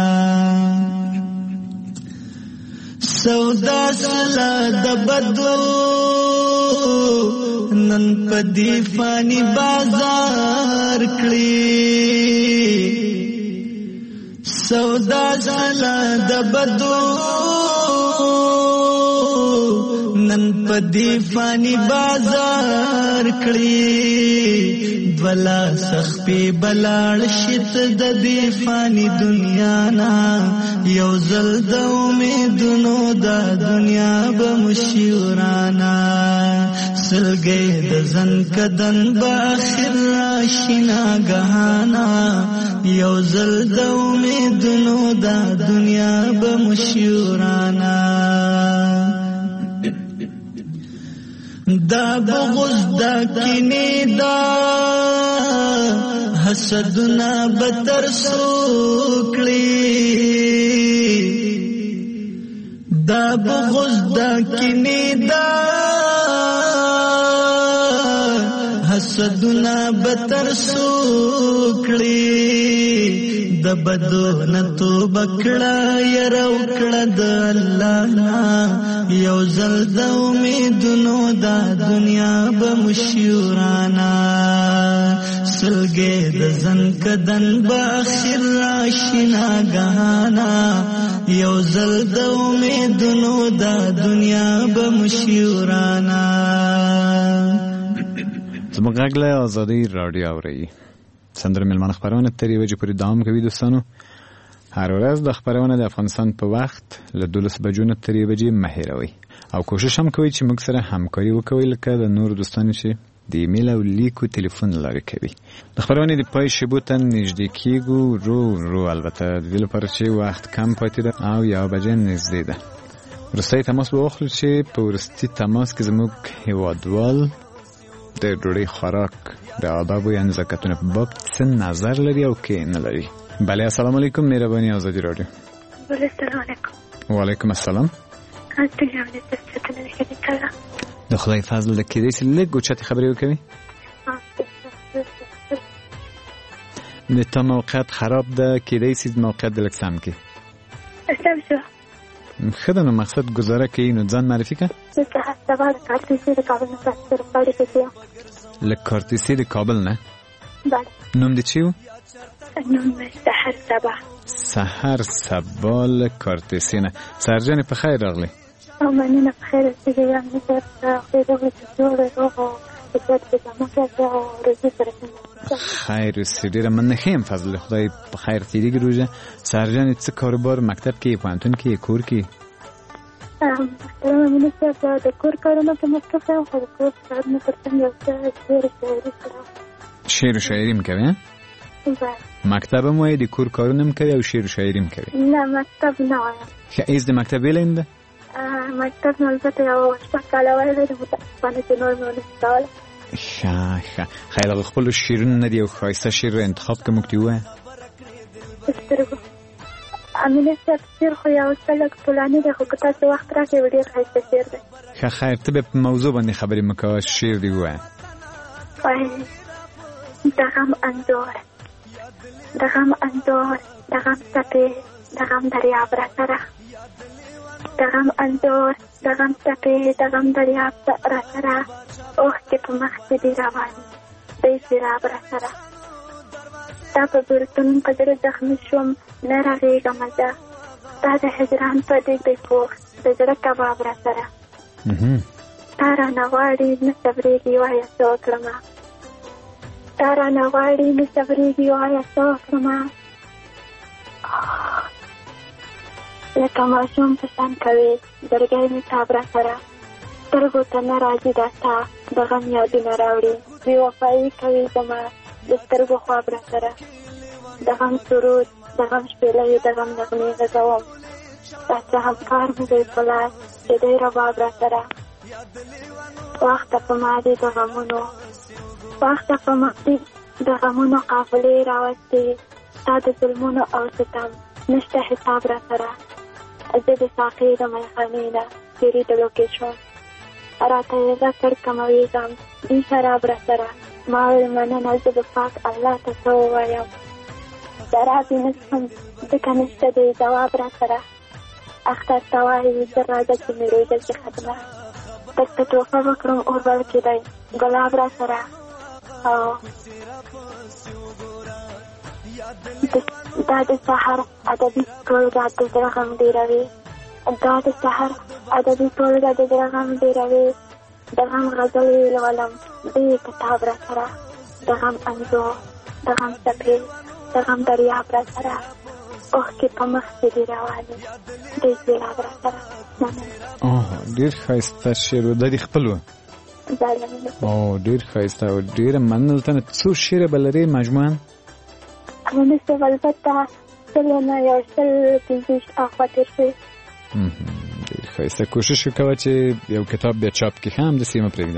Speaker 11: سودا سلا د بدو نن پدی فانی بازار کړی سودا سلا د بدو نن پدی فانی بازار کړی دولا سخپی بلاړ شت د دی فانی دنیا نا یو زل د امیدونو دا دنیا بمشورانا سلګي د زن کدن باخر راشنا غهانا یو زل د امیدونو دا دنیا بمشورانا دا بغض دا کینی دا حسدنا بتر سوکلی دا بغض دا کینی دا حسدنا بتر سوکلی د بدو نتو بکړه يرو کړه د الله نا یو زل د امیدونو دا دنیا بمشورانا سلګي د زن کدن باخر راشنا غهانا یو زل د امیدونو دا دنیا بمشورانا
Speaker 5: زموږ غږ له آزادۍ راډیو اورئ سندره ملمانه خبرونه تر یوې بجې پورې دوام کوي دوستانو هر ورځ د خبرونه د افغانستان په وخت له دولس بجو نه تر یوې بجې مه هېروئ او کوشش هم کوئ چې موږ سره همکاري وکوئ لکه د نورو دوستانو چې د ایمیل او لیکو تلیفون لارې کوي د خبرونې د پای شیبو ته نږدې کېږو رو رو البته د دې لپاره چې وخت کم پاتې ده او یوه بجې نږدې ده وروستی تماس به واخلو چې په وروستي تماس کې زموږ هېوادوال د ډوډۍ خوراک د آدابو یا نزاکتونو په باب څه نظر لري او کې نه لري. بله السلام علیکم مهرباني آزادي رادیو.
Speaker 8: السلام علیکم.
Speaker 5: وعلیکم السلام. د خدای فضل د کېدای شي لږ اوچتې خبرې وکوي. د تا موقعیت خراب ده کېدای شي موقعیت د لږ سم کړي. ښه ده نو مقصد ګزاره کوي نو ځان معرفي کړه. له کارتیسي د کابل نه. نوم دې چی و؟
Speaker 8: نوم سحر سبا.
Speaker 5: سحر سبا له کارتیسي نه. سرجانې په خیر راغلی.
Speaker 8: مننه په خیر اوسېږئ. امني صاحب خدای دې وکړي چې جوړه روغ او احتیاط په جامو کې او روزي سره
Speaker 5: خیر اوسې. ډېره مننه ښه یم فضل خدای په خیر تېرېږي روژه. سرجانې څه کاروبار مکتب کې پوهنتون کې کور کې؟
Speaker 8: محترمه امني صاحب د کور کارونه کې مصروف یم خو د کور کارونه تر څنګ یو څه شعر و شاعري کوم.
Speaker 5: شعر و شاعري هم کوې؟ مکتب هم وایې د کور کارونه هم کوې او شعر و شاعري هم کوې؟
Speaker 8: نه مکتب نه وایم.
Speaker 5: ښه هېڅ د مکتب ویلی هم ده؟
Speaker 8: مکتب مې البته یو شپږ کاله ویلی دی متاسفانه چې نور مې ونه شي کولی.
Speaker 5: ښه ښه خیر هغه خپلو شعرونو نه دي یو ښایسته شعر انتخاب که موږ ته ووایه.
Speaker 8: سترګو امینه صاحب شعر خو یو څه لږ طولاني دی خو که تاسو وخت راکړئ ډېر ښایسته شعر دی.
Speaker 5: ښه خیر ته بیا په موضوع باندې خبرې مه کوه شعر دې ووایه.
Speaker 8: د غم انځور د غم انځور د غم څپې د غم دریاب راسره د غم انځور د غم څپې د غم دریاب راسره اوښکې په مخ کې دي روان دی سیلاب راسره ستا په بیلتون په زړه زخمي شوم نه رغېږم زه ستا د هجران په دیګ پوخ د زړه کباب را سره تا رانه غواړي نه صبرېږي وایه څه وکړمه تا رانه غواړي نه صبرېږي وایه څه وکړمه لکه ماشوم په شان کوې زړګی مې تاب را سره سترګو ته نه راځي دا ستا د غم یادونه راوړي بې وفایي کوي زما د سترګو خواب را سره د غم سرود د غم شپېلۍ د غم نغمې غږوم دا څه همکار مې دی په لاس چې دی رباب را سره واخته په ما دي د غمونو واخته په ما دي د غمونو قافلې راوستې ستا د ظلمونو او ستم نشته حساب را سره زه د ساقي د میخانې نه تېرېدلو کې شوم راته یې ذکر کمویږم دې شراب را سره ما ویل مننه زه د پاک الله ته څه ووایم شراب یې نه څښم ځکه نشته دی ځواب را سره اختر ته وایي زه راځه چې مې روژه شي ختمه درته توفه وکړم اور بل کې دی ګلاب را سره او دا د سحر ادبي ټولګه د زړه غم ډېروي دا د سحر ادبي ټولګه د زړه غم ډېروي د غم غزل یې لولم دې کتاب را سره د غم انځور د غم څپې د غم دریاب را سره اوښکې په مخ کې دي روانې دې سېلاب را سره
Speaker 5: ډېر ښایسته شعر و دا دې خپل و او ډېر ښایسته او ډېره مننه ته څو شعره به لرې مجموعاً
Speaker 8: اماني صاحب البته سلو نه یو سل پنځه اخوا تېر شوي
Speaker 5: ډېر ښایسته کوشش وکوه چې یو کتاب بیا چاپ کړي ښه همداسې مه پرېږده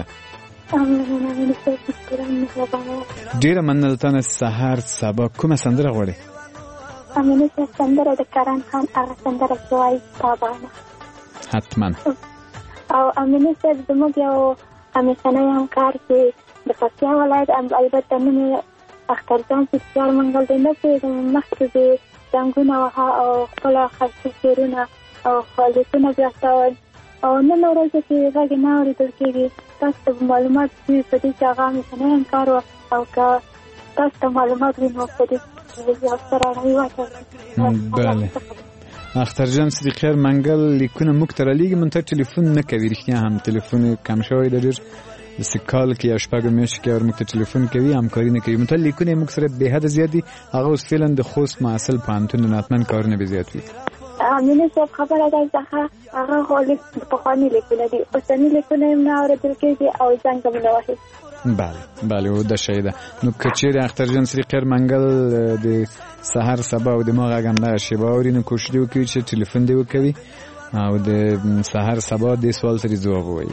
Speaker 5: ډېره مننه ته نه سهار سبا کومه سندره غواړې
Speaker 8: اماني صاحب سندره د کرن خان هغه سندره چې وایي تابانه
Speaker 5: حتما
Speaker 8: او اماني صاحب زموږ یو همیشنی همکار چې د پکتیا ولایت البته نوم یې اخترجان سیدکیار منګل دی نه پوهېږم مخکې دې زنګونه وهه او خپله ښایسته شعرونه او لیکونه بیا استول او نن ورځ کې غږ نه اورېدل کېږي تاسو ته معلومات وي په دې چې هغه همیشنی همکار و او که تاسو ته معلومات وي نو په دې یو څه رڼایي واچوئ
Speaker 5: بله اخترجان صدیقیار منګل لیکونه موږ ته رالیږي منتها ټلیفون نه کوي رښتیا هم ټلیفون یې کم شوی دی ډېر داسې کال کې یا شپږو میاشتو کې موږ ته ټلیفون کوي همکاري نه کوي منتها لیکونه یې موږ سره بې حده زیات دي هغه اوس فعلا د خوست محصل پوهنتون د ناتمن کارونه به زیات وي
Speaker 8: امینه صاحب خبره ده څخه هغه خو پخواني لیکونه دي اوسني لیکونه یې نه اورېدل کېږي او زنګ هم نه وهي
Speaker 5: بله بله او دا شی ده نو که چیرې اخترجان صدیقیار منګل د سحر سبا او د ما غږ همدغه شیبه اوري نو کوشش دې وکړي چې ټلیفون دې وکوي او د سحر سبا دې سوال سره ځواب ووایي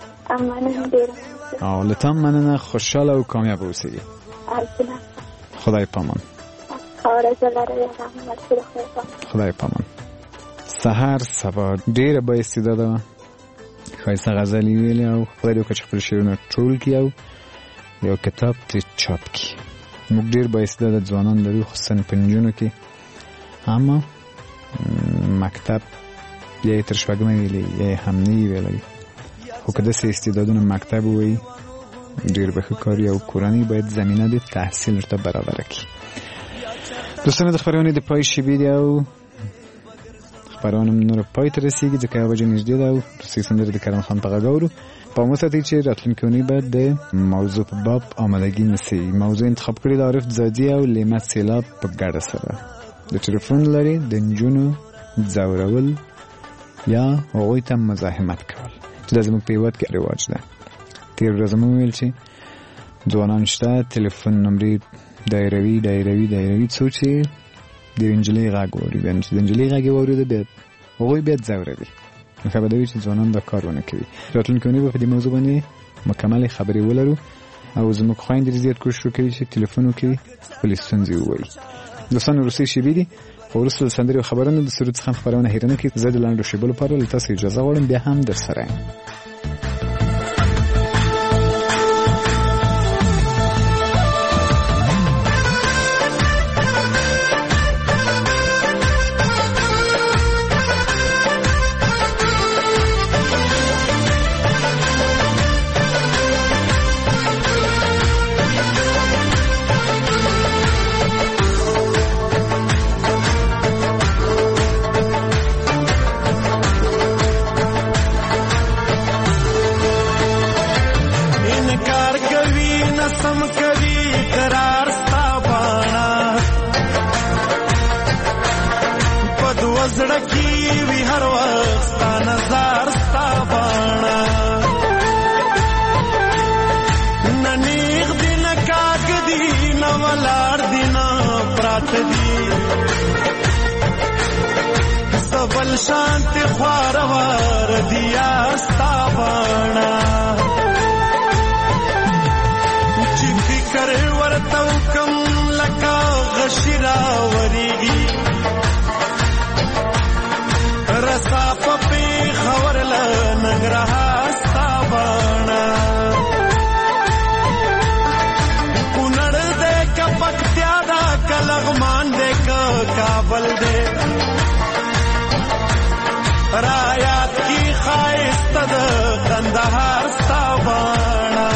Speaker 5: او له تا مننه خوشحاله او کامیاب اوسئ خدای پامان خدای پامان سحر سبا ډېره با استعداده وه ښایسته غزل یې ویلې او خدای دې وکړه چې خپل شعرونه ټول کړي او یو کتاب ترې چاپ کړي موږ ډېر با استعداده ځوانان لرو خصوصا په نجونو کې اما مکتب یا یې تر شپږمه ویلې یا یې هم نه یې ویلی خو که داسې استعدادونه مکتب ووایي ډېر به ښه کار او کورنۍ باید زمینه د تحصیل ورته برابره کړي دوستانو د خپرونې د پای شیبې دي او خپرونه نور پای ته رسیږي ځکه یوه بجې نږدې ده او روسۍ سندرې د کرم خان په غږ اورو پام وساتئ چې راتلونکې اونۍ به د موضوع په باب آمادګي نیسئ موضوع انتخاب کړې د عارف ځاځي او لیمه سیلاب په ګډه سره د ټلیفون لرې د نجونو ځورول یا هغوی ته مزاحمت کول چې دا زموږ په هېواد کې رواج ده تېره ورځ مو وویل چې ځوانان شته تلیفون نمرې دایروي دایروي دایروي څو چې د نجلۍ غږ واوري بیا چې د نجلۍ غږ یې واورېده بیا هغوی بیا ځوروي نو ښه به دا وي چې ځوانان دا کار ونه کوي راتلونکې اونۍ به په دې موضوع باندې مکملې خبرې ولرو او زموږ خویندې زیات کوشش وکوي چې تلیفون وکړي خپلې ستونزې ووایي دوستانو وروستۍ شېبې دي خو وروسته د سندرې او خبرونو د سرود څخه خپرونه هېره نه کړي زه د لنډو شېبو لپاره له تاسو اجازه غواړم بیا هم در سره یم
Speaker 12: ولاړ دینا پرات دی سبل شانت خواروار دیا ستابانا چی فکر ورتو کم لکا غشرا وریگی رسا پپی خورل نگرہا ستابانا کنڑ دے کا پکتیادا کلغمان دے کا کابل دے رایات کی خائست دا کندہار ستابانا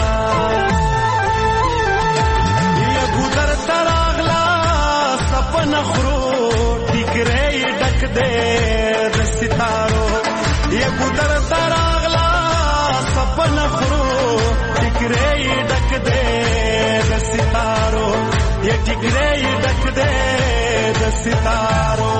Speaker 12: یہ گودر تراغلا سپن خرو ٹکرے ڈک دے ستارو یہ گودر تراغلا سپن خرو ٹکرے ڈک دے ستارو یہ ٹکرے ڈک دے ستارو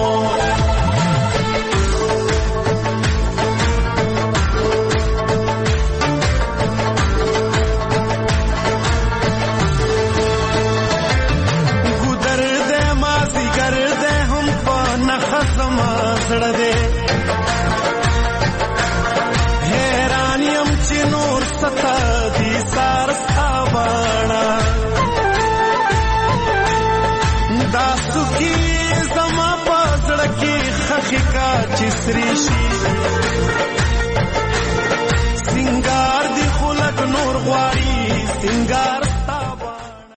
Speaker 12: دے حیرانیم چی نور ستا دی سار ستابانا داستو کی زما پازڑکی خخی کا چسریشی